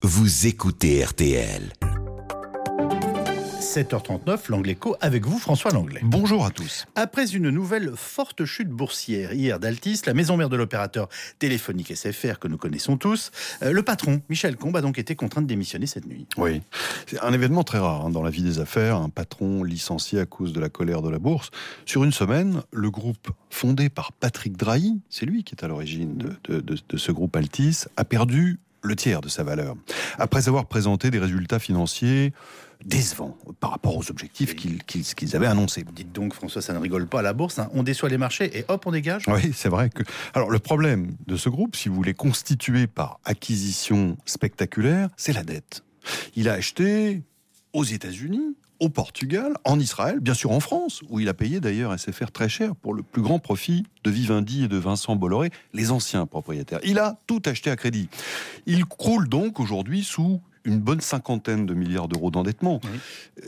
vous écoutez RTL. 7h39, l'Anglais Co avec vous, François Langlais. Bonjour à tous. Après une nouvelle forte chute boursière hier d'Altis, la maison mère de l'opérateur téléphonique SFR que nous connaissons tous, le patron, Michel Combes, a donc été contraint de démissionner cette nuit. Oui, c'est un événement très rare dans la vie des affaires, un patron licencié à cause de la colère de la bourse. Sur une semaine, le groupe fondé par Patrick Drahi, c'est lui qui est à l'origine de ce groupe Altis, a perdu le tiers de sa valeur. Après avoir présenté des résultats financiers décevants par rapport aux objectifs qu'ils avaient annoncés. Dites donc, François, ça ne rigole pas à la bourse, hein. On déçoit les marchés et hop, on dégage. Oui, c'est vrai que... Alors, le problème de ce groupe, si vous voulez, constitué par acquisition spectaculaire, c'est la dette. Il a acheté aux États-Unis, au Portugal, en Israël, bien sûr en France, où il a payé d'ailleurs SFR très cher pour le plus grand profit de Vivendi et de Vincent Bolloré, les anciens propriétaires. Il a tout acheté à crédit. Il croule donc aujourd'hui sous une bonne 50aine de milliards d'euros d'endettement. Oui.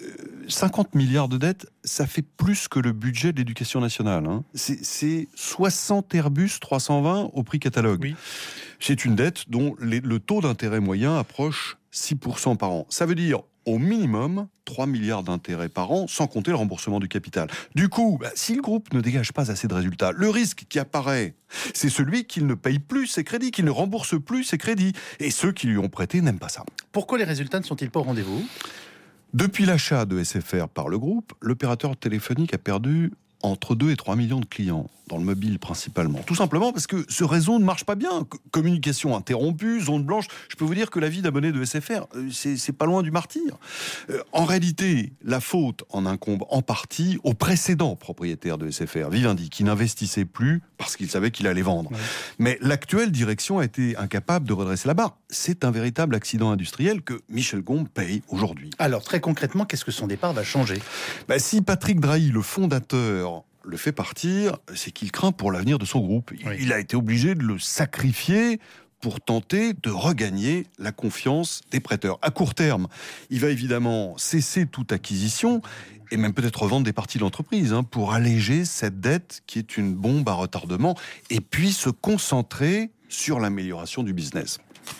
50 milliards de dettes, ça fait plus que le budget de l'éducation nationale. Hein. C'est 60 Airbus 320 au prix catalogue. Oui. C'est une dette dont le taux d'intérêt moyen approche 6% par an. Ça veut dire au minimum 3 milliards d'intérêts par an, sans compter le remboursement du capital. Du coup, si le groupe ne dégage pas assez de résultats, le risque qui apparaît, c'est celui qu'il ne paye plus ses crédits, qu'il ne rembourse plus ses crédits. Et ceux qui lui ont prêté n'aiment pas ça. Pourquoi les résultats ne sont-ils pas au rendez-vous ? Depuis l'achat de SFR par le groupe, l'opérateur téléphonique a perdu entre 2 et 3 millions de clients, dans le mobile principalement. Tout simplement parce que ce réseau ne marche pas bien. Communication interrompue, zone blanche. Je peux vous dire que la vie d'abonné de SFR, c'est pas loin du martyre. En réalité, la faute en incombe en partie au précédent propriétaire de SFR, Vivendi, qui n'investissait plus parce qu'il savait qu'il allait vendre. Ouais. Mais l'actuelle direction a été incapable de redresser la barre. C'est un véritable accident industriel que Michel Combes paye aujourd'hui. Alors, très concrètement, qu'est-ce que son départ va changer ? Si Patrick Drahi, le fondateur, le fait partir, c'est qu'il craint pour l'avenir de son groupe. Oui. Il a été obligé de le sacrifier pour tenter de regagner la confiance des prêteurs. À court terme, il va évidemment cesser toute acquisition et même peut-être revendre des parties de l'entreprise pour alléger cette dette qui est une bombe à retardement et puis se concentrer sur l'amélioration du business.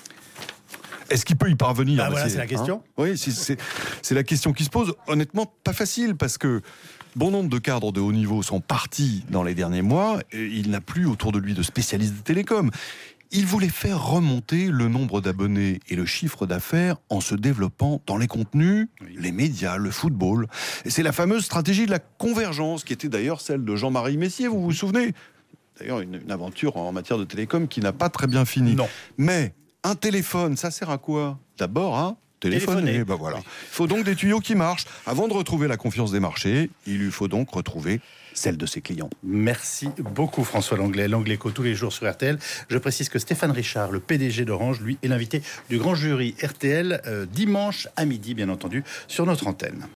Est-ce qu'il peut y parvenir ? Voilà, c'est la question. Oui, c'est la question qui se pose. Honnêtement, pas facile parce que bon nombre de cadres de haut niveau sont partis dans les derniers mois et il n'a plus autour de lui de spécialistes de télécom. Il voulait faire remonter le nombre d'abonnés et le chiffre d'affaires en se développant dans les contenus, les médias, le football. Et c'est la fameuse stratégie de la convergence qui était d'ailleurs celle de Jean-Marie Messier, vous vous souvenez ? D'ailleurs, une aventure en matière de télécom qui n'a pas très bien fini. Non. Mais un téléphone, ça sert à quoi ? D'abord, hein ? Téléphoner. Voilà. Il faut donc des tuyaux qui marchent. Avant de retrouver la confiance des marchés, il lui faut donc retrouver celle de ses clients. Merci beaucoup François Langlais. L'Anglais Co tous les jours sur RTL. Je précise que Stéphane Richard, le PDG d'Orange, lui est l'invité du grand jury RTL dimanche à midi, bien entendu, sur notre antenne.